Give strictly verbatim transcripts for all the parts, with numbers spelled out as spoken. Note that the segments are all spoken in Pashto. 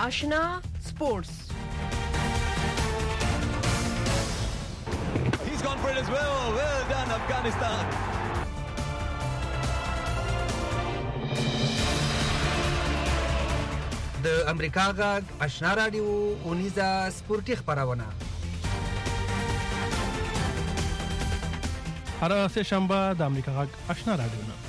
آشنا سپورتس. He's gone for it as well. Well done, Afghanistan. د امریکا غږ آشنا رادیو اونیزه سپورتي خبرونه هر سه شنبه د امریکا غږ آشنا رادیو نه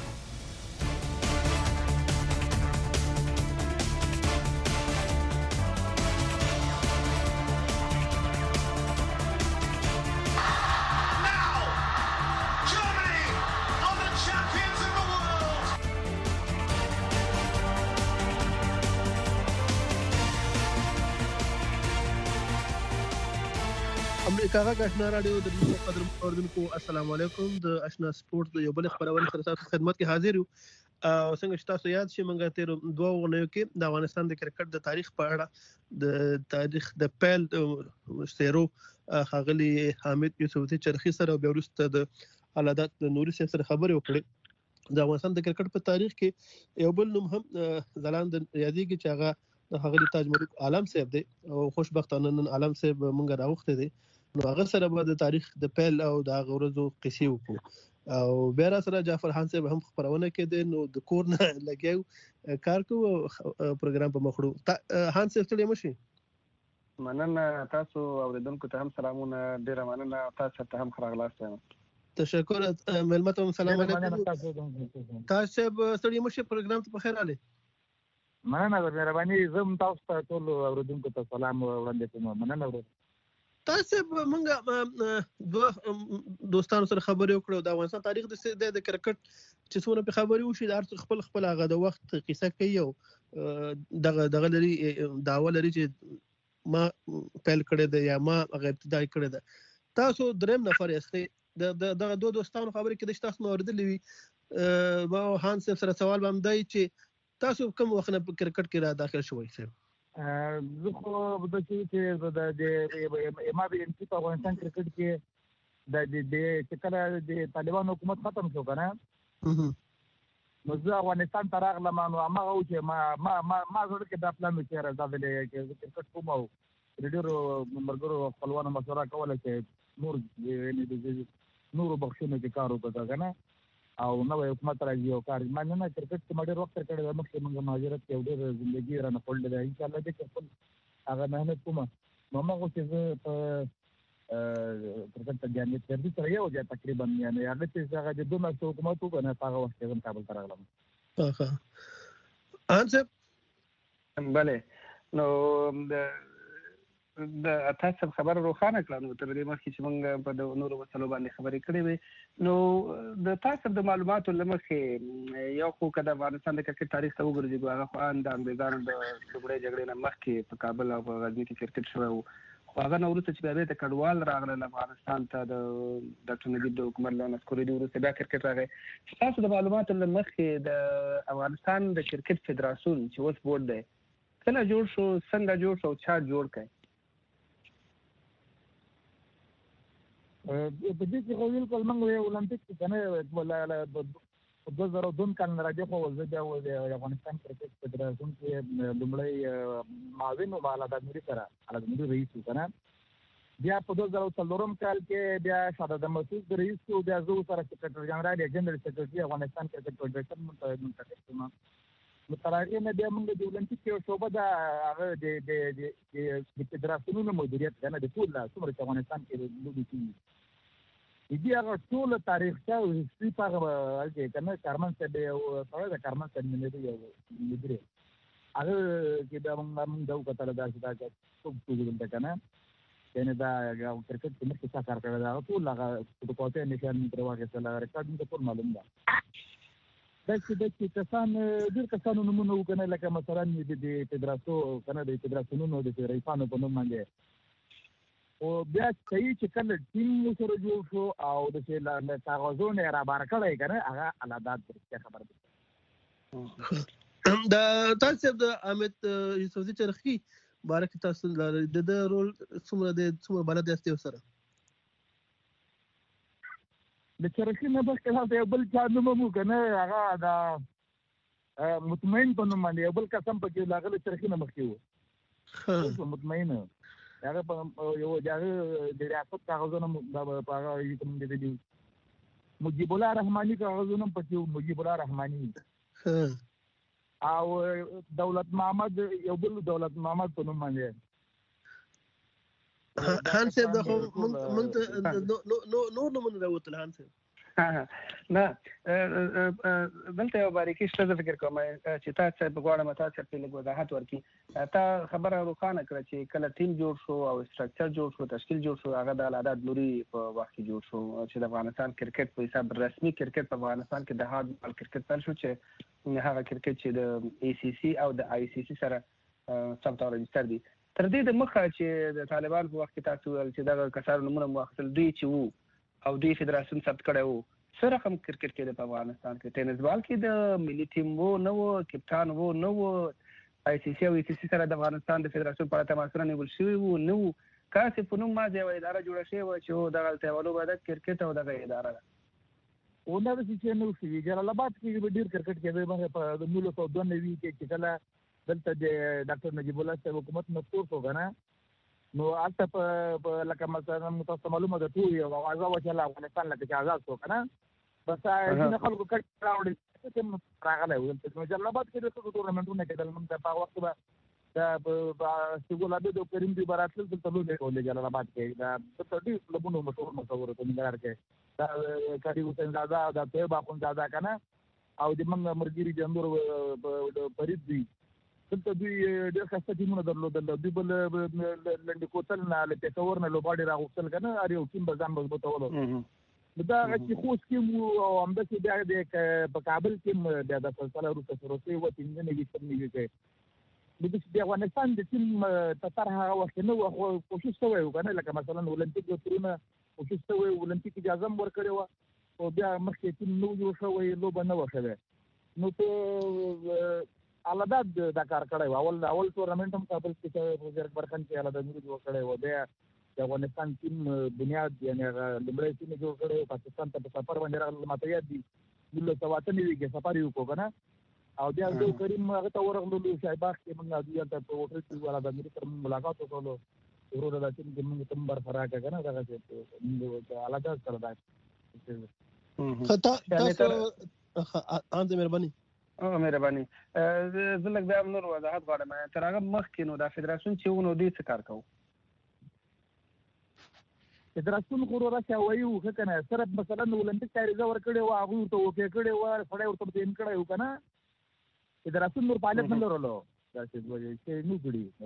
امریکا غږ آشنا رادیو د دې قدر اوردونکو السلام علیکم. د آشنا سپورت د یو بل خبرونه سره تاسو خدمت کې حاضر یو. او څنګه چې تاسو یاد شئ موږ تیر دوه غونډو کې د افغانستان د کرکټ د تاریخ په اړه د تاریخ د پیل سیرو خاغلی حامد یوسفزي چرخي سره او وروسته د علادت د نوري سره خبرې وکړې. د افغانستان د کرکټ په تاریخ کې یو بل نوم هم ځلاند یادېږي چې هغه د خاغلی تاج ملک عالم صاحب دی او خوشبختانه نن عالم صاحب موږ راوخته دی. نو هغه سره به د تاریخ د پیل او د غورزو قصې وکړو او بیا را سره جعفر خان صاحب هم خبرونه کړي. نو د کور نه لګیو کار کو پروګرام په مخړو خان صاحب ټول مشي مننه تاسو اوریدونکو ته هم سلامونه. ډیره مننه تاسو ته هم خراغلاست. تشکر ملمت سلام علیکم تاسو صاحب ستړي مشي پروګرام ته بخیر علي. مننه مهرباني زم تاسو ته ټول اوریدونکو ته سلام وړاندې کوم. مننه ورو تاسو موږ دوه دوستانو سره خبرې وکړو د افغانستان تاریخ د د کرکټ چې څونه په خبرې وشي د ارڅ خپل خپل هغه د وخت قصه کوي او دغه دغه لري داول لري چې ما پیل کړی دی یا ما هغه ابتدای کړی دی. تاسو دریم نفر یاستئ د دغه دوه دوستانو خبرې کې د تاسو موردلې وي. ما هان سره سوال باندې دی چې تاسو کوم وخت نه کرکټ کې را داخل شوئ؟ سر زه خو د چې د ما به ان په افغانستان کرکټ کې د چې کله د طالبان حکومت ختم شو کنه نو زه افغانستان ته راغلم. نو هغه و چې ما ما ما زړه کې دا پلان و چې راځم چې کرکټ کوم او ډېرو مرګرو خپلوانو مشوره کوله چې نور نور بخښنه کې کار وکړه کنه او نو حکومت راځي او کار مانه نه کرکټ کې مډر وخت کړی د مخکې موږ مهاجرت کې ډېر ژوندۍ رانه پړل دی. ان شاء الله دې خپل هغه مهنت کوم نو موږ چې زه په کرکټ ته ځانې تر دې سره یو ځای تقریبا یعنی هغه چې هغه د دوه میاشتو حکومت وکړ هغه وخت کې کابل ته راغلم. ها انځ بله نو د تاسو خبر روخانه کړه. نو تر دې مخکې چې موږ په نورو مسلو باندې خبرې کړې وي نو د تاسو د معلوماتو لمخې یو خو کله افغانستان د کرکټ تاریخ ته وګورئ هغه خو ان د انګریزانو د لومړۍ جګړې نه مخکې په کابل او غزني کې کرکټ شوی و. خو هغه نه وروسته چې بیا د کډوال راغلل افغانستان ته د ډاکټر نجیب د حکومت له نسکوري وروسته بیا کرکټ راغی. تاسو د معلوماتو لمخې د افغانستان د کرکټ فدراسیون چې اوس بورډ دی کله جوړ شو، څنګه جوړ شو، چا جوړ کړ؟ په دې کې خو بالکل موږ یو اولمپیک کې کنه ولا دوه زره دوه کال نه راځي خو زه بیا و د افغانستان کرکټ فدراسیون کې لومړی معاون او بالا د مدیر سره علي مدیر رئیس کنه. بیا په دوه زره څلورم کال کې بیا شاده مسعود رئیس او بیا زه سره سکرټری جنرال جنرال سکرټری افغانستان کرکټ فدراسیون منتخب شوم. نو تر هغه نه بیا موږ د اولمپیک یو شوبه د هغه د د د فدراسیونونو مدیریت کنه د ټول څومره افغانستان کې لوبي کیږي دې هغه ټول تاریخ ته او هیستوري په هغه کنه کارمن څه دی او سره د کارمن څه نه دی یو مدیر هغه چې دا موږ دا وکړل دا چې دا څوک څه کنه کنه دا کرکټ کې مخکې څه کار کړی دا ټول هغه په کوټه نشان تر واګه سره ریکارډ مې ټول معلوم ده. دا چې د کسان ډېر کسانو نومونه وکنه لکه مثلا د فدراسیون کنه د فدراسیونونو د رئیسانو په نوم باندې او بیا صحیح چې کله ټیم سره جوړ شو او د څه له کاغذونو را بار کړی کنه هغه علادات څه خبر ده. دا تاسو د احمد یوسفزي چرخي بارک تاسو د رول څومره د څومره بلد یاستئ سره د چرخي نه بس کله یو بل چا نوم مو کنه هغه دا مطمئن په نوم باندې یو بل قسم پکې لاغله چرخي نه مخکې و اوس مطمئن هغه په یو هغه د ریاست کاغذونه په هغه یې کوم دي مجيب الله رحماني کاغذونه پکې مجيب الله رحماني او دولت محمد یو بل دولت محمد په نوم باندې هان صاحب دا خو مونږ نو نو نو نو مونږ راوتل هان صاحب نه دلته یو باریکي شته زه فکر کوم چې تاسو په غواړم تاسو په لږ وضاحت ورکړي تا خبره روښانه کړه چې کله ټیم جوړ شو او سټرکچر جوړ شو تشکیل جوړ شو هغه د اعداد نوري په وخت کې جوړ شو چې د افغانستان کرکټ په حساب رسمي کرکټ په افغانستان کې د هارد بال کرکټ پیل شو چې هغه کرکټ چې د ای سی سی او د آی سی سی سره سم تور رجستر دي تر دې د مخه چې د طالبان په وخت کې تاسو ول چې دا کسانو نمونه مؤخر دوی چې وو او دوی فدراسیون ثبت کړی وو سره کوم کرکټ کې د افغانستان کې ټینس بال کې د ملي ټیم وو نو کپټان وو نو آی سی سی او ای سی سی سره د افغانستان د فدراسیون په اړه تماسونه نیول شوي وو نو کاسې په نوم مازه یو اداره جوړه شوې وه چې دغه هلته ولو به د کرکټ او دغه اداره ده ونه داسې چې نه وشي جلال آباد کې به ډېر کرکټ کېدی په د نولس سوه دوه نوي کې چې کله دلته د ډاکټر نجیب الله صاحب حکومت مستور شو که نه نو هلته په لکه مثلا تاسو معلومه ده ټول یو اوازه وه چې افغانستان لکه چې آزاد شو که نه بس ځینې خلکو کټ راوړي راغلی و دلته نو جلال آباد کې د ښځو ټورنمنټونه کېدل موږ ته په هغه وخت به د سیګول عابد او کریم دوی به راتلل دلته لوبې کولې جلال آباد کې دا دلته ډېر کلبونه مشهور مشهور په ننګرهار کې دا کاري حسین زاده دا طیب اخندزاده که نه او د موږ ملګري د انور فرید دوی دلته دوی ډېر ښایسته ټیمونه درلودل دوی بل لنډې کوتل نه له پېښور نه لوبغاړي راغوښتل که نه هر یو ټیم به ځان مضبوطولو نو دا هغه چې خوست کې وو او همداسې بیا د په کابل کې بیا د فیصله وروسته شروع شوې وه پنځه نوي سل نوي کې نو داسې د افغانستان د ټیم په سر هغه وخت کې نه وه خو کوشش شوی و که نه لکه مثلا اولمپیک تورونه کوشش شوی اولمپیک اجازه هم ورکړې وه او بیا مخکې ټیم نه و جوړ شوی لوبه نه وه شوې نو په الاداد دا کار کړی و اول اول ټورنمنټ هم کابل کې وزیر اکبر خان کې الاداد نورو جوړ کړی و بیا د افغانستان ټیم بنیاد یعنې هغه لومړی ټیم یې جوړ کړی پاکستان ته په سفر باندې راغلل ماته یاد دي نولس سوه اته نوي کې سفر یې وکړو که نه او بیا زه کریم هغه ته ورغللو شایباغ کې موږ دوی هلته په هوټل کې الاداد نوري سره موږ ملاقات وکړلو وروره دا ټیم کې موږ ته هم برخه راکړه که نه دغسې موږ الاداد سره دا تاسو مهرباني او مهرباني زه لږ بیا هم نور وضاحت غواړم تر هغه مخکې نو دا فدراسیون چې و نو دوی څه کار کوو فدراسیون خو وروره چې وایي وو ښه که نه صرف مثلا اولمپیک تعریضه ورکړې وه هغوی ورته اوکې کړې وه سړی ورته مطمئن کړی وو که نه فدراسیون نور فعالیت نه لرلو داسې چې نه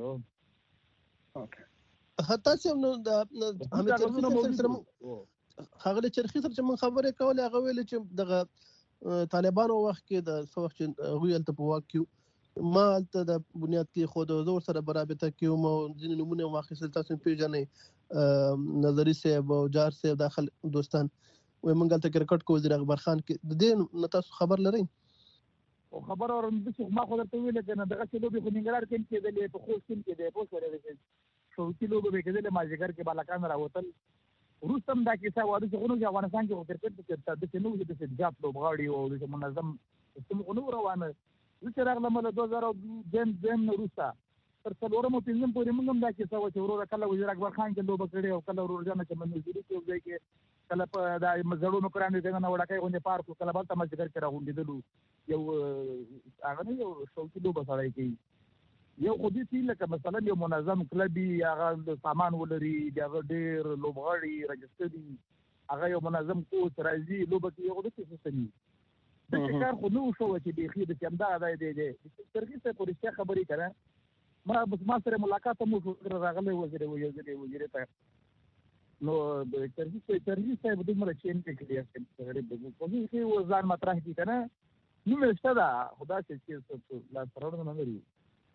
کړي حتی چې نو د حمید چرخي سره هغه د چرخي سره چې موږ خبرې کولې هغه ویلې چې دغه طالبانو وخت کې د څه وخت چې هغوی هلته په واک کې ما هلته د بنیاد کې خو د زه ورسره په رابطه کې وم او ځینې نومونه یې واخیستل تاسو یې پېژنئ نظري صاحب او جار صاحب دا خلک دوستان وایي موږ هلته کرکټ کوو وزیر اکبر خان کې د دې نه تاسو خبر لرئ خبر اورم داسې ما خو درته ویلې که نه دغسې لوبې خو ننګرهار کې هم کېدلې په خوست کې هم کېدی پوه شوې شوقي لوبې به کېدلې مازدیګر کې بالاکان راوتل وروسته هم دا کیسه وه داسې خو نه چې افغانستان کې خو کرکټ داسې نه وو چې داسې جات لوبغاړي او داسې منظم سیستم خو نه و روانه زه چې راغلم له دوه زره دویم دویم نه وروسته تر څلورم او پنځم پورې موږ هم دا کیسه وه چې وروره کله وزیر اکبر خان کې لوبه کړې او کله ورور جانه چې منظوري کې یو ځای کې کله په دا زړو نوکرانو کې نه وړکۍ غوندې پارک وو کله به هلته مازدیګر کې راغونډېدلو یو هغه نه یو شوقي لوبه سړی کوي یو خو دې چې لکه مثلا یو منظم کلب وي هغه سامان ولري د هغه ډېر لوبغاړي رجسټر وي هغه یو منظم کوچ راځي لوبه کې یو داسې سیستم وي داسې کار خو نه و شوی چې بیخي داسې همدغه دی دی چرګي صاحب خو رښتیا خبرې که نه ما بس ما سره ملاقات هم وشو راغلی وزیر یو ځل وزیرې ته نو چرګي چرګي صاحب دومره چین کې کړي غریب دی خو بیخي ځان مطرح کړي که نه نوم یې شته ده خو داسې چې لاسته راوړنه نه لري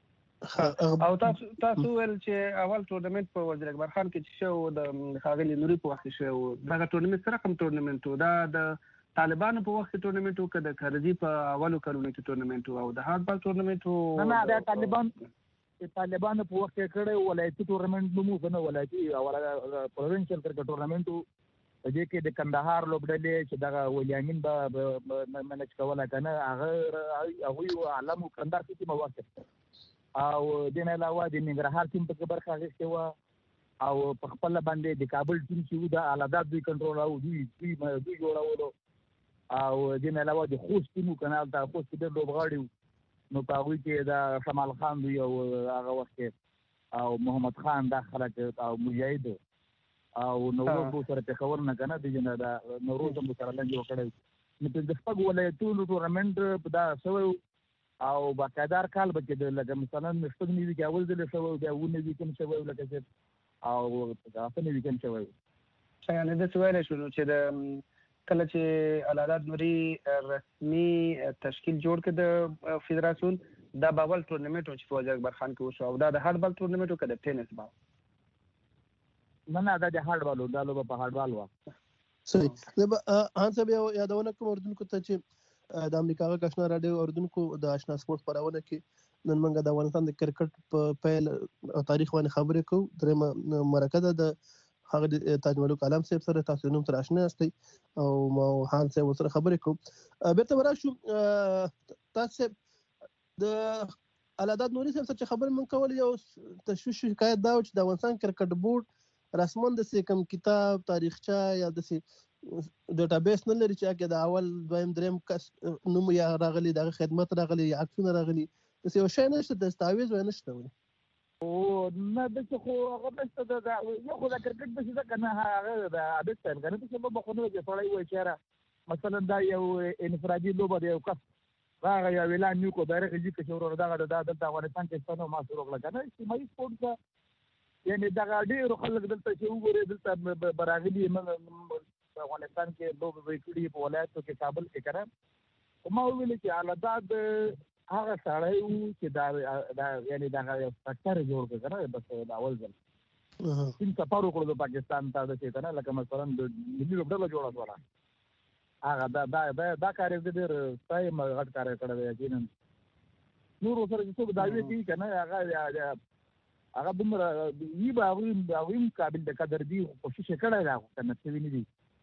او تاسو تاسو ول چې اول ټورنمنت په وزیر اکبر خان کې چې شو د ښاغلي نوري په وخت کې شو دغه ټورنمنت سره کوم ټورنمنت و دا د طالبانو په وخت کې ټورنمنت و که د کرزي په اولو کلونو کې ټورنمنت و او د هارد بال ټورنمنت و نه نه د طالبان طالبانو په وخت کې کړی ولایتي ټورنمنت نوم که نه ولایتي پروینشل کرکټ ټورنمنت و په دې کې د کندهار لوبډلې چې دغه ولیامین به منج کوله که نه هغه هغوی عالم و کندهار کې کومه واخیسته او د نه علاوه د ننګرهار ټیم په برخه اخیستې وه او په خپل باندې د کابل ټیم چې د اعلادات دوی کنټرول او دوی دوی دوی جوړولو او د نه علاوه د خوست ټیم کنه د خوست د لوبغاړي نو په هغوی کې د شمال خان دوی او هغه وخت او محمد خان دا خلک او مجاهد او نوروز سره پېښور نه کنه د نه د نوروز هم سره لنډ جوړ کړی نو د شپږ ولایتونو ټورنمنټ په دا شوی او باقاعدار کال به کېدل لکه مثلا شپږ نوي کې اول ځل شوی بیا اووه نوي کې هم شوی لکه چې او اته نوي کې هم شوی. یعنې داسې ویلی شو چې د کله چې اعلادات نوري رسمي تشکیل جوړ کړ د فدراسیون دا به اول ټورنمنټ و چې په وزیر اکبر خان کې وشو او دا د هارډ بال ټورنمنټ و که د ټینس بال؟ نه نه دا د هارډ بال و دا لوبه په هارډ بال وه. صحیح. زه به هان صاحب یو یادونه کوم اردوونکو ته چې د امریکا غږ آشنا راډیو اردوونکو د آشنا سپورټ خپرونه کې نن موږ د افغانستان د کرکټ په پیل او تاریخ باندې خبرې کوو. درېیمه مرکه ده د هغه د تاج ملک عالم صاحب سره، تاسو نوم سره آشنا یاستئ او ما هان صاحب سره خبرې کوو. بیرته به راشو تاسو د اعلادات نوري صاحب سره چې خبرې موږ کولې یو تشویش شکایت دا و چې د افغانستان کرکټ بورډ رسما داسې کوم کتاب تاریخچه یا داسې ډیټابیس نه لري چې هغه د اول دویم دریم کس نوم یا راغلی دغه خدمت راغلی یا عکسونه راغلي داسې یو شی نشته دستاویز وای نشته وي او نه دغه خو هغه نشته دا یو خو د کرکټ په څه کنه هغه د عادت ټایم کنه چې په بخونه کې ټولای وای چې مثلا دا یو انفرادي لوبه دی یو کس هغه یو اعلان یو کو دایره کې چې ورور دا د افغانستان کې څنګه ما سره وکړه کنه چې مې سپورت یعنی دا ډېر خلک دلته چې وګوري دلته براغلي افغانستان کې لوبه وکړي په ولایتو کې کابل کې کړه ما ویل چې اعلادات هغه سړی وو چې دا دا یعنی دا یو فکر جوړ کړه بس دا اول ځل چې سفر وکړو د پاکستان ته د چې کنه لکه مثلا د ملي لوبډله جوړه کړه هغه دا دا دا کار یې ډېر ستای مغټ کار کړی دی یقینا نور سره چې څه دا وی دي کنه هغه هغه دومره وی به هغه قابل د قدر دی کوشش کړی دا کنه څه ویني دي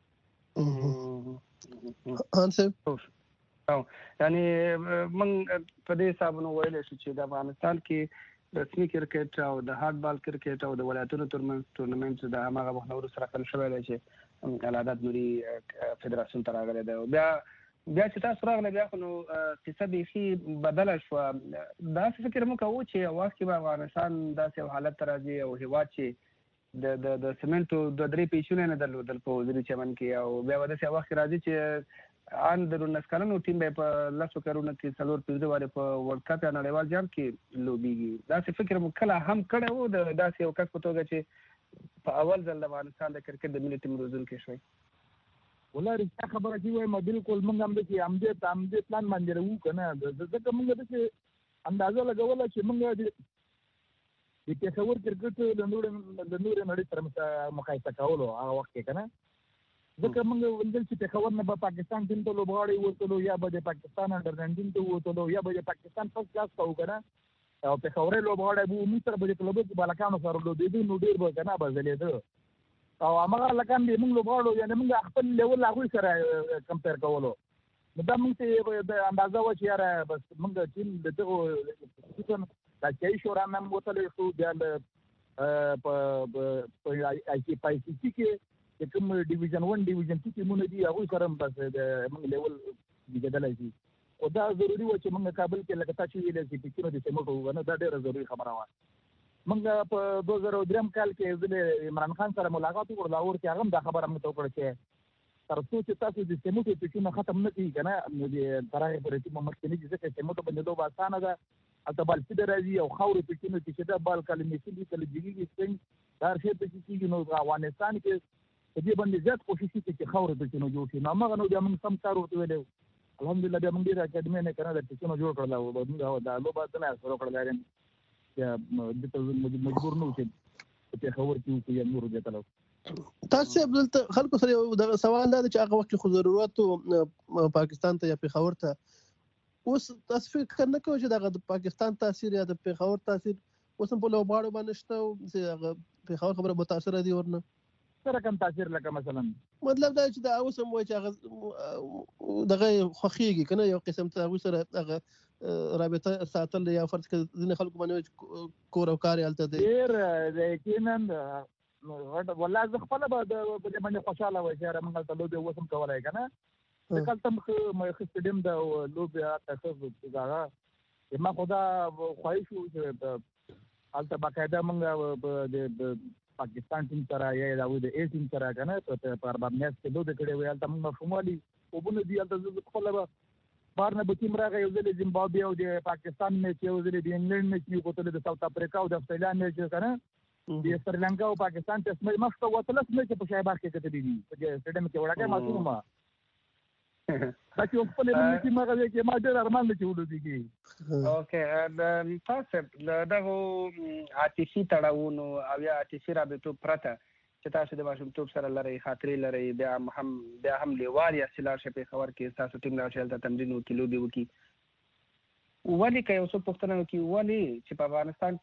یعنی موږ په دې حساب نو ویلی شو چې د افغانستان کې رسمي کرکټ او د هارډ بال کرکټ او د ولایتونو ترمنځ ټورنمنټ د هماغه وخت نه وروسته راکړل شوی دی چې اعلادات نوري فدراسیون ته راغلی دی. بیا بیا چې تاسو راغلی بیا خو نو قصه بیخي بدله شوه. داسې فکر مو کوو چې یو وخت کې به افغانستان داسې یو حالت ته راځي او هېواد چې د د د سیمنټو د درې پیچونه نه درلودل په وزیري چمن کې او بیا به داسې وخت راځي چې ان د نولس کلنو ټیم به په لسو کلونو کې څلور پنځه وارې په ورلډ کپ یا نړیوال جام کې لوبېږي. داسې فکر مو کله هم کړی و د داسې یو کس په توګه چې په اول ځل د افغانستان د کرکټ د ملي ټیم روزونکی شوی؟ والله رښتیا خبره چې وایم بالکل موږ هم داسې همدې همدې پلان باندې وو که نه ځکه موږ داسې اندازه لګوله چې موږ د پېښور کرکټ د نورې د نورې نړۍ سره مقایسه کولو هغه وخت کې که نه ځکه موږ ولیدل چې پېښور نه به پاکستان ټیم ته لوبغاړي وتلو یا به د پاکستان انډر ناینټین ته وتلو یا به د پاکستان فرست کلاس ته وو که نه او پېښوري لوبغاړی به موږ سره به د کلبو کې بالکانو سره لوبېدو نو ډېر به که نه به ځلېده او هماغه هلکان به موږ لوبغاړو یعنې موږ خپل لیول هغوی سره کمپیر کولو نو دا موږ ته د اندازه وه چې یاره بس موږ ټیم د دغو د اچایي شورا نه هم وتلی شو بیا په آی سی سی کې چې کوم ډیویژن ون ډیویژن ټو ټیمونه دي هغوی سره هم بس د موږ لیول جګېدلی شي خو دا ضروري وه چې موږ کابل کې لکه تا چې ویلی چې پیچونه د سیمټو وو نه دا ډېره ضروري خبره وه. موږ په دوه زره درېیم کال کې زه د عمران خان سره ملاقات وکړو لاهور کې هغه هم دا خبره موږ ته وکړه چې تر څو چې تاسو د سیمټو پیچونه ختم نه کړي که نه نو د تر هغې پورې ټیم مخکې نه ځي ځکه سیمټو باندې لوبه اسانه ده هلته بال سیده راځي او خاورې پیچونه چې دا بال کله میسي کله جګېږي سپینګ دا هر شی پکې کېږي نو افغانستان کې په دې باندې زیات کوشش وکړي چې خاورې پیچونه جوړ شي نو هماغه نو بیا موږ سم کار ورته ویلی الحمدلله بیا موږ ډېره اکاډمۍ نه که نه د پیچونه جوړ کړل او موږ دا لوبه څه نه سره وکړله دلته مجبور نه وو چې په پېښور کې وکړو یا نورو ځای ته لاړو. تاسو دلته خلکو سره یو سوال دا دی چې هغه وخت کې خو ضرورت و پاکستان ته یا پېښور ته اوس تاسو فکر نه کوئ چې دغه د پاکستان تاثیر یا د پېښور تاثیر اوس هم په لوبغاړو باندې شته او چې هغه پېښور خبره متاثره دي ورنه څه رقم تاثیر لکه مثلا مطلب دا چې دا اوس هم وایي چې هغه دغه خوښېږي که نه یو قسم ته هغوی سره هغه رابطه ساتل یا فرض کړه ځینې خلکو باندې کور او کار یالته دی ډیر یقینا والله زه خپل به د باندې خوشاله وای چې موږ ته لوبي وسم کولای کنه د کلتم مې خستډم د لوبي تاسو زغه ما خدا خوښ شو چې البته باقاعده موږ د پاکستان ټیم سره یا د اے ټیم سره کنه په ارباب میاس کې لوبي کړې وای البته موږ شمالي وبونه دی البته خپل به بار نه به ټیم راغی یو ځل زیمبابوې او د پاکستان میچ یو ځل د انګلند میچ یو کوتل د ساوث افریقا او د استرالیا میچ کنه د سریلانکا او پاکستان ټیسټ میچ مخته وتلس میچ په شایباغ کې کتلی دي په سټډیم کې وړاګه معصومه دا چې خپل موږ چې ماغه کې ما ډېر ارمان لري ودو دي اوکې تاسو دغه عاطفي تړاوونو او یا عاطفي رابطو پرته چې تاسو د ماشومتوب سره لري خاطرې لري بیا هم بیا هم لیوال یا سلار شپې خبر کې تاسو ټیم لا شل ته تمرین وکړو دی وکي ولی که یو څه پوښتنه وکړي ولی چې په افغانستان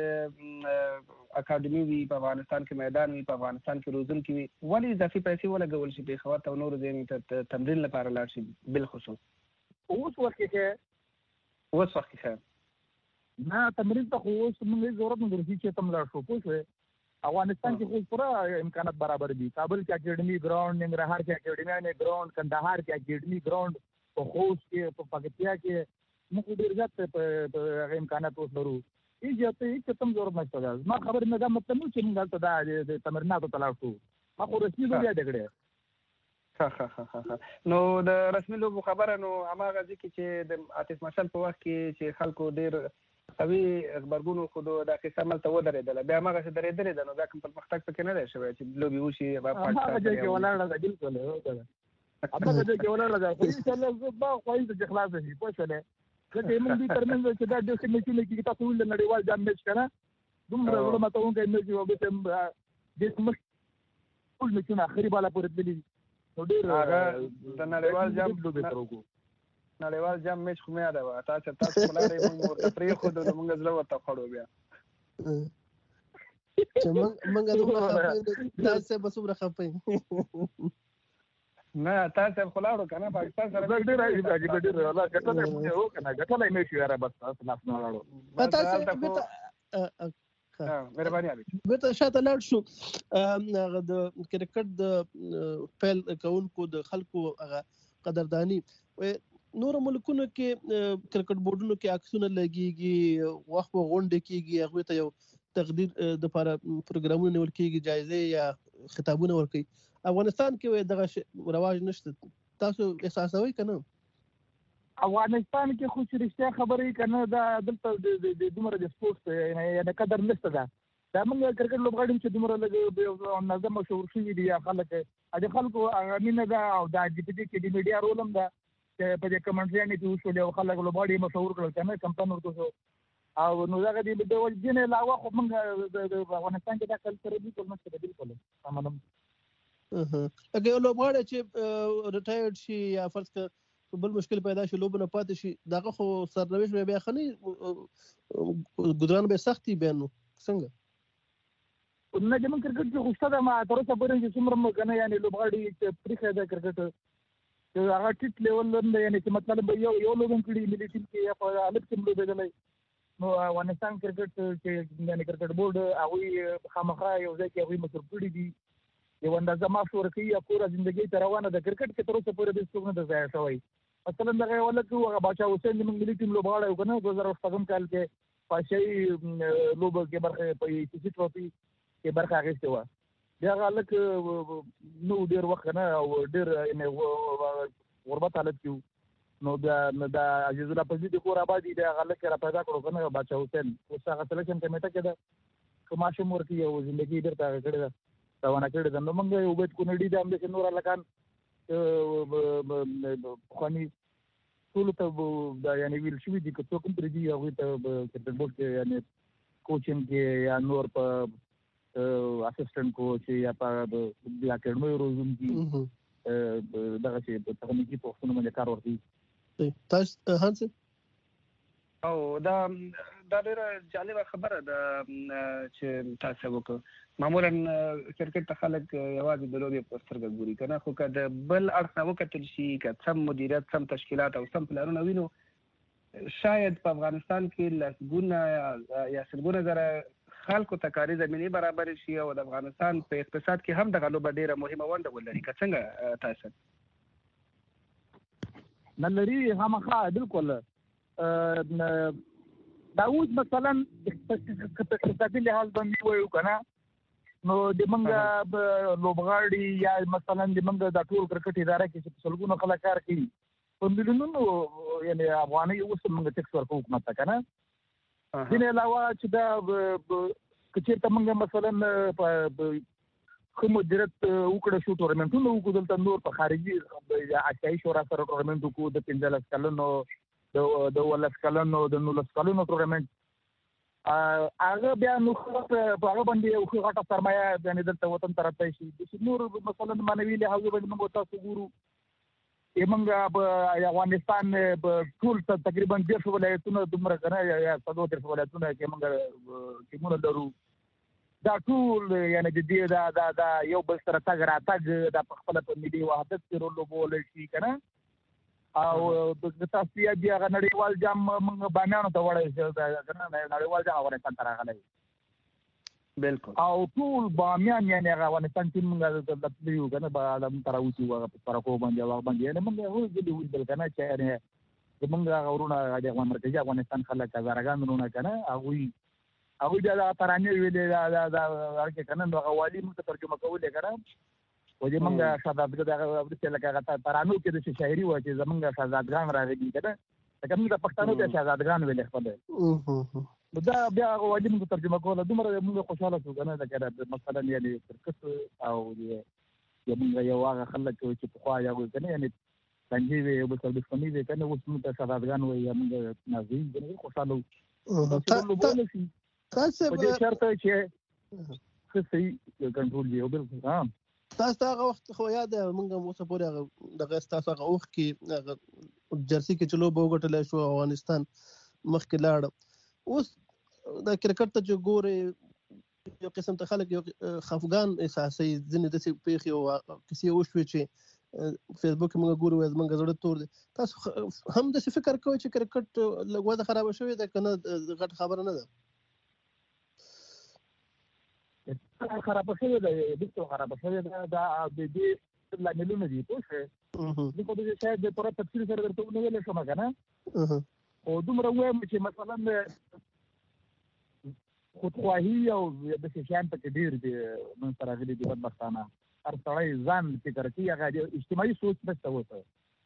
کې اکاډمي وي په افغانستان کې میدان وي په افغانستان کې روزونکي وي ولی اضافي پیسې ولګول شي په خبر ته نور ځین ته تمرین لپاره لاړ شي بالخصوص اوس وخت کې اوس وخت کې نه تمرین ته خو اوس موږ ضرورت نه درځي چې تم لاړ شو پوه افغانستان کې خو پورا امکانات برابر دي کابل کې اکیډمي ګراوند ننګرهار کې اکیډمي نه ګراوند کندهار کې اکیډمي ګراوند په خوست کې په پکتیا کې موږ ډیر زیات په امکانات اوس لرو ایجاته هیڅ تم ضرورت نشته دا ما خبر نه دا مطلب چې موږ ته دا د تمریناتو تلاو شو ما خو رسمي بیا دګړې ها ها ها ها نو د رسمي لوبو خبره نو هغه ځکه چې د آتش مشال په وخت کې چې خلکو ډیر اوی خبرګونو خو دا قصه ملته ودرېدل بیا هغه څه درېدل نو دا کوم پرمختګ پکې نه دی شوی چې لوبي وشي په پاکستان کې ولاړه ده بالکل هغه د کې ولاړه ده خو ان شاء الله زه با خوای د خلاص شي په شله چې موږ دې ترمنځ چې دا د سیمې کې تاسو ول نړیوال جام میچ کړه دومره ډول ماته وګورئ میچ یو به تم د سیمې ټول میچونه اخري بالا پورې دي نو ډېر هغه د نړیوال جام نړیوال جام میچ خو مې یاد و تاسو تاسو ولاره موږ ورته پرې خو د موږ زړه ورته خړو بیا چې موږ موږ دوه تاسو به څومره خپې نه تاسو خو لاړو کنه پاکستان سره ډېر راځي ډېر ډېر الله ګټلې مو یو کنه ګټلې مې شو یاره بس تاسو لاس نه لاړو تاسو ها مهرباني علي بیرته شاته لاړ شو هغه د کرکټ د فعال کونکو د خلکو هغه قدردانی نور ملکونو کې کرکټ بورډونو کې عکسونه لګيږي وخت په غونډه کېږي هغه ته یو تقدیر د لپاره پروګرامونه نیول کېږي جایزه یا خطابونه ورکړي افغانستان کې دغه رواج نشته تاسو احساسوي کنه افغانستان کې خو رښتیا خبرې کنه دا دلته د دومره د سپورت یعنی قدر نشته دا دا موږ کرکټ لوبغاړي چې دومره لږ منظم شعور شوي دي خلک د خلکو امینه دا او د جی پی ټي کې د میډیا رول هم دا چې په دې کمنټري کې وشول او خلک لوبغاړي مشهور کړل کنه کمپاین ورته او نو دا د ډول جن علاوه خو موږ د افغانستان کې دا کلچر دی ټول مڅ بالکل تمام اګه یو لوبغاړی چې ریټایرډ شي یا فرض کړه بل مشکل پیدا شي لوبنه پاتې شي دغه خو سرنوشت به بیا خني ګذران به سختي بیانو څنګه نه د من کرکټ کې خوشته ده ما تر اوسه پورې چې څومره مو کنه یعنی لوبغاړي چې پریخه ده کرکټ چې هغه ټیټ لیول لري یعنی چې مطلب یو یو لوبغاړي ملي ټیم کې یا په الګ ټیم لوبېدلای نو افغانستان کرکټ چې یعنی کرکټ بورډ هغه خامخا یو ځای کې هغه مسر کړی دي یو اندازه ماشور کوي یا پورا ژوندۍ ته روانه ده کرکټ کې تر اوسه پورې د څوک نه ځای شوی مثلا دغه ولکه هغه باچا حسین د ملي ټیم لوبغاړی وکنه دوه زره شپږم کال کې پاشي لوب کې برخه په سي ټروفي کې برخه اخیسته و بیا غلک نو ډیر وخت نه او ډیر یعنی غربت حالت کې نو دا د عزیز الله پزی د کور آبادی د غلک را پیدا کړو کنه باچا حسین اوس هغه سلیکشن کمیټه کې ده کوم شمور کې یو ژوندۍ ډیر تا کړی ده روانه کړی ده نو موږ یو بیت کونډي د امریکا نور لکان خونی ټول ته دا یعنی ویل شوی دي چې کوم پر دي هغه ته کرکټ بورډ کې یعنی کوچینګ کې یا نور په اسسټنټ کوچ یا په د اکیډمي روزونکي دغه چې په تخنیکی پوښتنه باندې کار ورکړي تاسو هانس او دا دا ډېره جالبه خبره ده چې تاسو وکړو معمولا کرکټ ته خلک یوازې د لوبې په سترګه ګوري کنه خو که د بل اړخ نه وکتل شي که سم مدیریت سم تشکیلات او سم پلانونه وینو شاید په افغانستان کې لسګونه یا سلګونه زره خلکو ته کاري زمینې برابر شي او د افغانستان په اقتصاد کې هم دغه لوبه ډیره مهمه ونډه ولري. که څنګه تاسو نه لري خامخا بالکل دا اوس مثلا اقتصادي لحاظ باندې وایو کنه نو د منګه لوبغاړي یا مثلا د منګه د ټول کرکټ اداره کې چې سلګونه خلک کار کوي په ملیونونو یعنی افغاني اوس منګه ټیکس ورکو حکومت ته کنه دین علاوه چې دا کچې ته منګه مثلا کوم مدیریت وکړه شو ټورنمنټونه وکړل ته نور په خارجي آسیایي شورا سره ټورنمنټ وکړو د پنځلس کلونو د د ولس کلونو د نولس کلونو ټورنمنټ هغه بیا نو په هغه باندې یو غټه سرمایه باندې دلته وطن ته راځي چې نور مثلا مانوي له هغه باندې موږ تاسو ګورو یمنګ په افغانستان ټول تقریبا ډېر ولایتونه دومره کنه یا څلور ډېر ولایتونه کې موږ کې موږ درو دا ټول یعنی د دې دا دا دا یو بل سره تاګ را تاګ د خپل په ملي وحدت کې رول لوبول شي کنه او د تاسو یې بیا نړیوال جام موږ باندې ته وړای کنه نړیوال جام افغانستان ته راغلی بالکل او ټول بامیان یعنی افغانستان ټیم موږ د تلیو کنه با عالم تراوتی و په پرکو باندې واغ باندې یعنی موږ هو دې ویل کنه چې یعنی موږ غوړونه د مرکزي افغانستان خلک هزارګان رونه کنه هغه هغه بیا دا ترانه ویلې دا دا ورکه کنه نو غوالي موږ ترجمه کولې کنه و دې موږ شادابګه دا ورته لکه ترانو کې د شاعري و چې زمونږ شادادګان راغلي کنه لکه موږ د پښتنو د شادادګان ویلې خپل نو دا بیا غوالي موږ ترجمه کوله دومره موږ خوشاله شو کنه دا کړه مثلا یعنی کرکټ او یې موږ یو هغه خلک چې په خوا یو کنه یعنی څنګه وي او په څه باندې کنه اوس موږ شادادګان وي موږ نازي کنه خوشاله وو تاسو په شرط چې څه صحیح کنټرول دی او بالکل ها تاسو هغه وخت خو یاد مونږ مو څه پورې دغه تاسو هغه وخت کې جرسي کې چلو بوګټل شو افغانستان مخکې لاړ اوس د کرکټ ته جو ګوري یو قسم ته خلک یو خفغان احساسي ځنه د څه پیخي او کسي وشو چې فیسبوک موږ ګورو از موږ زړه تور دي تاسو هم د فکر کوئ چې کرکټ لګوه خراب شوی ده کنه غټ خبره نه ده خراب شوی ده د خراب شوی ده دا د دې لاملونه دي په څه د کوم څه شاید د پوره تفصیل سره درته ونه ویل شم کنه او دومره وایم چې مثلا خودخواهی او د شیان په ډیر دي من سره غلي دي بدبختانه هر څړی ځان فکر کوي هغه اجتماعي سوچ نشته وته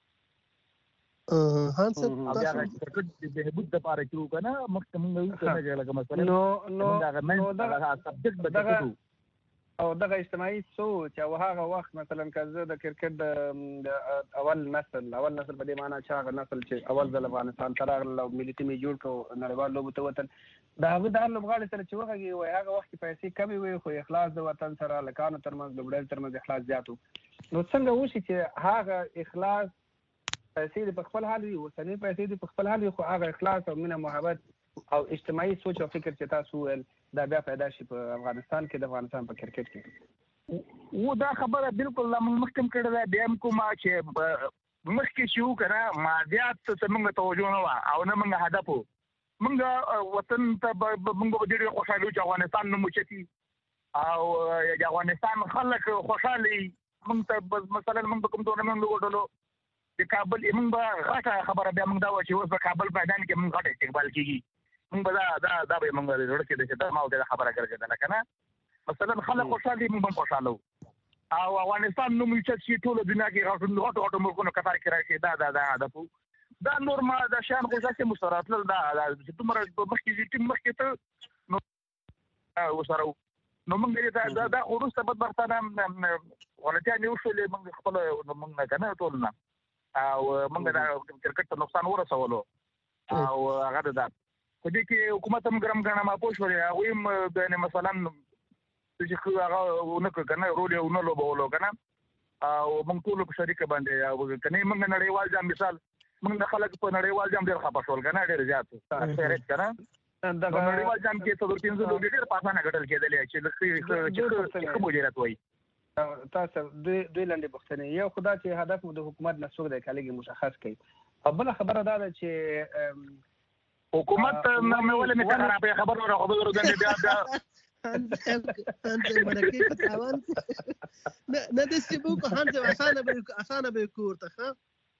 اه هان څه تاسو کرکټ د بهبود لپاره کیو کنه مخکې موږ څه نه لګم مثلا نو نو دا سبجیکټ بدلو او دغه اجتماعي سوچ او هغه وخت مثلا کزه د کرکټ د اول نسل اول نسل په دې معنی چې هغه نسل چې اول ځل افغانستان ته راغله او ملي ټیم جوړ کړو نړیوال لوبو ته وطن دا هغه د لوبغاړي سره چې وغږی وای هغه وخت پیسې کمې وي خو اخلاص د وطن سره لکانو ترمنځ د وړل ترمنځ اخلاص زیاتو نو څنګه وشي چې هغه اخلاص پیسې په خپل حال وي وسنۍ پیسې په خپل حال وي خو هغه اخلاص او مینه محبت او اجتماعي سوچ او فکر چې تاسو ول دا بیا پیدا شي په افغانستان کې د افغانستان په کرکټ کې و دا خبره بالکل لا مخکم کړه دا بیا کومه چې مخکې شو کنه مادیات ته موږ توجه نه او نه موږ هدف موږ وطن ته موږ ډېر خوشاله چې افغانستان نو مچتي او د افغانستان خلک خوشاله موږ ته مثلا موږ کوم ټورنمنټ وګټلو د کابل موږ به غټه خبره بیا موږ دا و چې اوس په کابل میدان کې موږ غټه استقبال کیږي موږ به دا دا دا به موږ جوړ کړي چې دا ما د خبره کړل کنه مثلا خلک خوشاله موږ هم خوشاله او افغانستان نو موږ چې ټول دنیا کې غټو غټو غټو ملکونو قطار کې راشي دا دا دا دا دا نورما دا شان خو ځکه مسترات دا چې تمره مخکې چې مخکې ته نو وسره نو موږ دا دا ورسته بدبختانه ولته نه وشولې موږ خپل موږ نه کنه ټول نه او موږ دا کرکټ ته نقصان ورسولو او هغه دا په دې کې حکومت هم ګرم ګڼه ما پوه شولې هغوی هم د مثلا چې هغه ونه کنه رول یې ونه لوبولو کنه او موږ ټول په شریکه باندې او کنه موږ نړیوال جام مثال موږ خلک په نړیوال جام ډېر خپه شول کنه ډېر زیات سره کنه دا نړیوال جام کې څلور پنځه لوبې ډېر پاسانه غټل کېدلې چې د چې مدیریت وایي تاسو دوی دوی لاندې پوښتنه یو خدا چې هدف مو د حکومت نسوګ د کلیګي مشخص کړي او بل خبره دا ده چې حکومت مې ولې مې خرابې خبره راغو بل ورځ بیا بیا انځه منکه په تاوان نه نه د سیبو کو هانځه اسانه به اسانه به کوړه ښه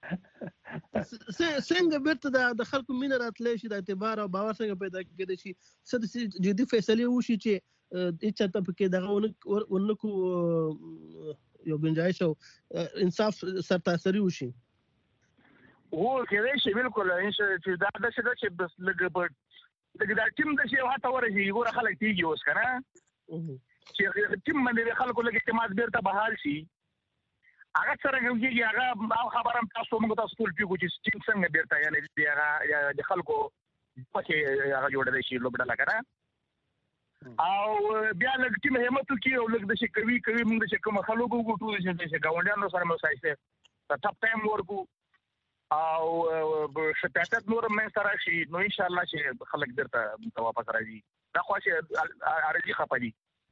څنګه بیرته د خلکو مين راتلې شي د اعتبار او باور څنګه پیدا کېدای شي څه جدي فیصله وشي چې اچھا ته پکې دغه ونکو یو گنجائش او انصاف سرتاسري وشي هو کېدای شي بالکل چې دا د څه چې بس لګ په دغه ټیم د شي هاته ورشي ګوره خلک تیږي اوس کنه چې ټیم باندې خلکو لګ اعتماد بیرته بحال شي هغه سره یوږي هغه خبرم تاسو موږ تاسو ټول پیګو چې ټیم څنګه بیرته یعنی هغه د خلکو پکې هغه جوړ دی شي لوبډه لګره او بیا لږ ټیم همت کوي او لږ د شي کوي کوي موږ چې کوم خلکو ګټو چې گاونډیانو سره مو سایسته ټاپ ټایم ورکو او شتات نور مې سره شي نو ان شاء الله چې خلک درته واپس راځي دا خو چې ارجی خپدي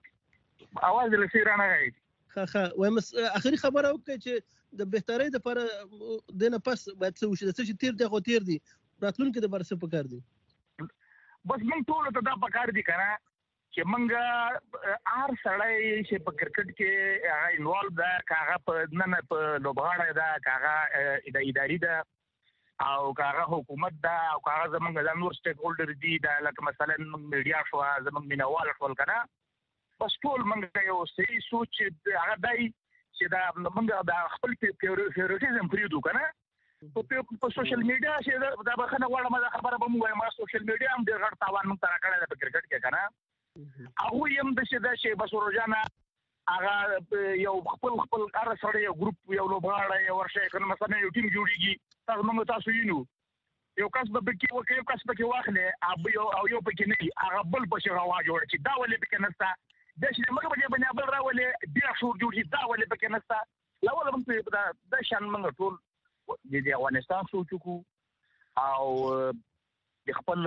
اواز له سیرانه غي ها ها وایم اخري خبره وکړه چې د بهترۍ لپاره دنه پس باید څه وشي د څه تیر دی خو تیر دی راتلونکي د برسه پکار دی بس موږ ټول ته دا پکار دی کنه چې موږ هر سړی چې په کرکټ کې هغه انوالو ده کاغه په نن په لوبغاړه ده کاغه د اداري ده او کاغه حکومت ده او کاغه زمونږ د نور سټیک هولډر دي دا لکه مثلا میډیا شو زمونږ مینوال ټول کنه بس ټول موږ یو صحیح سوچ هغه دی چې دا موږ د خپل فیوریټیزم پریدو کنه په سوشل میډیا چې دا بخنه غواړم دا خبره به موږ ما سوشل میډیا هم ډېر غټ تاوان موږ ترا کړی په کرکټ کې کنه هغه يم د شه د شه بس روزانه هغه یو خپل خپل ار سره یو ګروپ یو لوبغاړی یو ورشه کنه مثلا یو ټیم جوړیږي تاسو موږ تاسو یینو یو کس به کې وکي یو کس به کې واخلې اب یو او یو پکې نه هغه بل په شغه وا جوړ چې دا ولې پکې نستا د شه موږ به باندې بل راولې بیا شو جوړي دا ولې پکې نستا لا ولا موږ دا د شان موږ ټول د افغانستان سوچو او د خپل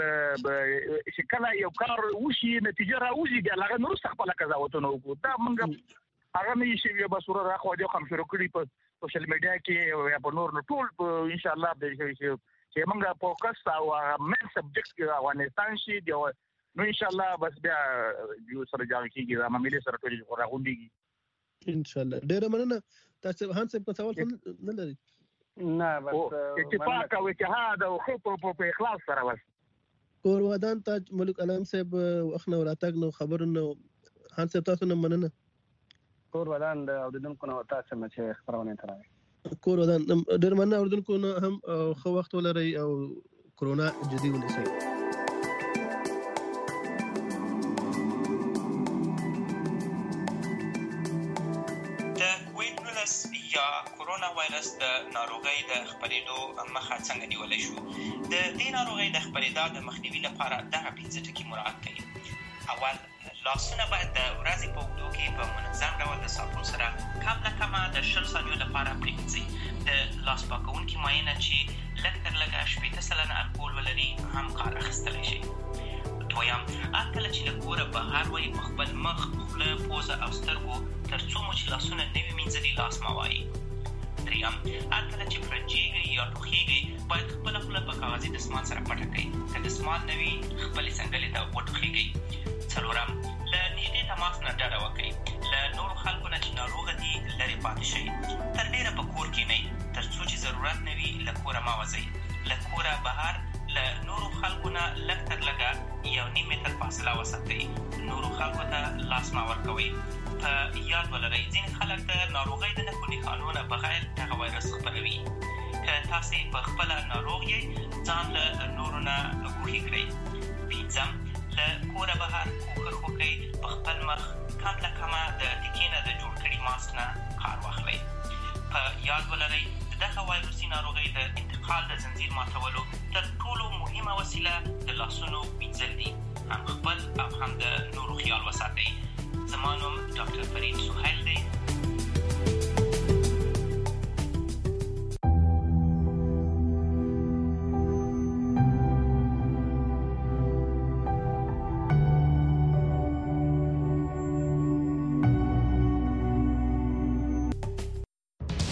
چې کله یو کار وشي نتیجه راوځي بیا هغه نور خپل قضاوتونه وکړو دا موږ هغه نه شي بیا بسوره راخو د خم شروع کړی په سوشل میډیا کې یا په نور ټول ان شاء الله د چې موږ فوکس او مین سبجیکټ افغانستان شي نو ان شاء الله بس بیا یو سره جوړ کیږي دا ملي سره ټول راغونډيږي ان شاء الله ډېر مننه تاسو هان څه په سوال نه لري نه بس اتفاق او اتحاد او خو په اخلاص سره بس کور ودان تاج ملک علام صاحب اخنه وراتګ نو خبرونه هان څه تاسو نه مننه کور ودان د اوردونکو نو تاسو نه چې خبرونه ترای کور ودان ډېر مننه اوردونکو نو هم خو وخت ولري او کرونا جدي ونیسي یا کورونا وایرس د ناروغۍ د خپرېدو مخه څنګه نیولی شو د دې ناروغۍ د خپرېدا د مخنیوي لپاره دغه پنځه ټکي مراعات کړئ اول لاسونه باید د ورځې په اوږدو کې په منظم ډول د صابون سره کم نه کمه د شل ثانیو لپاره پرېمینځئ د لاس پاکوونکي معاینه چې لږ تر لږه شپېته سلنه الکول ولري هم کار اخیستلی شي دویم هر کله چې له کوره بهر وئ په خپل مخ خوله پوزه او سترګو تر څو مو چې لاسونه نه وي مینځلي لاس مه وایئ دریم هر کله چې فرنجېږئ یا ټوخېږئ باید خپله خوله په کاغذي دستمال سره پټه کړئ که دستمال نه وي خپلې څنګلې ته وټوخېږئ څلورم له نږدې تماس نه ډډه وکړئ له نورو خلکو نه چې ناروغه دي لرې پاتې شئ تر ډېره په کور کښېنئ تر څو چې ضرورت نه وي له کوره مه وځئ له کوره بهر له نورو خلکو نه لږ تر لږه یو نیم متر فاصله وساتئ نورو خلکو ته لاس مه ورکوئ په یاد ولرئ ځینې خلک د ناروغۍ د نښو نښانو نه بغیر دغه وایرس خپروي که تاسې په خپله ناروغ یې ځان له نورو نه ګوښې کړئ پنځم له کوره بهر کوښښ وکړئ په خپل مخ کم له کمه د تکې نه د جوړ کړي ماسک نه کار واخلئ په یاد ولرئ د دغه وایروسي ناروغۍ د انتقال د زنځیر ماتولو تر ټولو مهمه وسیله د لاسونو مینځل دي هم خپل او هم د نورو خیال وساتئ زما نوم ډاکټر فرید سهیل دی